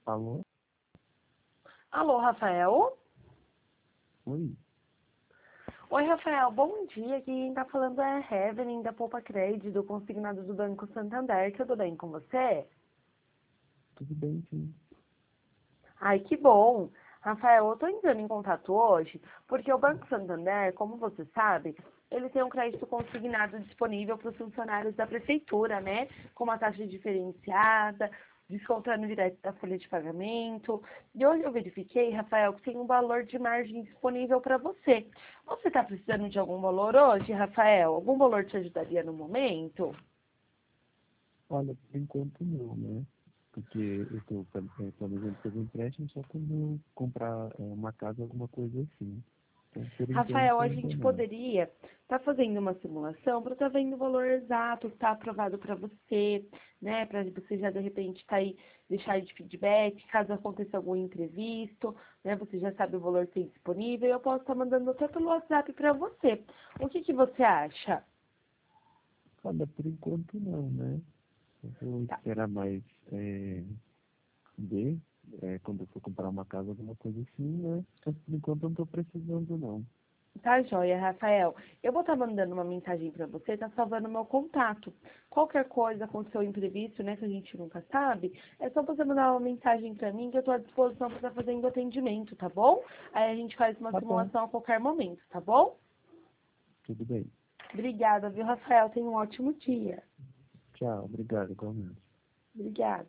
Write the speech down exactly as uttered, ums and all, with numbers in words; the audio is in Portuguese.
Alô? Alô, Rafael? Oi? Oi, Rafael, bom dia. Quem tá falando é a Evelyn, da Poupa Crédito, consignado do Banco Santander. Tudo bem com você? Tudo bem, sim. Ai, que bom. Rafael, eu tô entrando em contato hoje porque o Banco Santander, como você sabe, ele tem um crédito consignado disponível para os funcionários da prefeitura, né? Com uma taxa diferenciada, descontando direto da folha de pagamento. E hoje eu verifiquei, Rafael, que tem um valor de margem disponível para você. Você está precisando de algum valor hoje, Rafael? Algum valor te ajudaria no momento? Olha, por enquanto não, né? Porque eu estou planejando fazer empréstimo só quando eu comprar é, uma casa, alguma coisa assim. Então, por Rafael, enquanto, a ainda gente não. poderia estar fazendo uma simulação para estar vendo o valor exato que está aprovado para você, né? Para você já de repente estar aí, deixar de feedback, caso aconteça algum imprevisto, né? Você já sabe o valor que tem disponível. Eu posso estar mandando até pelo WhatsApp para você. O que que você acha? Olha, por enquanto não, né? Eu vou Tá. esperar mais é, ver é, quando eu for comprar uma casa, alguma coisa assim, né? Mas por enquanto eu não estou precisando, não. Tá joia, Rafael. Eu vou estar mandando uma mensagem para você, tá salvando meu contato. Qualquer coisa com o seu imprevisto, né, que a gente nunca sabe, é só você mandar uma mensagem para mim que eu estou à disposição para estar fazendo atendimento, tá bom? Aí a gente faz uma Tá bom, simulação a qualquer momento, tá bom? tudo bem. Obrigada, viu, Rafael? Tenha um ótimo dia. Tchau, obrigado, igualmente. Obrigada.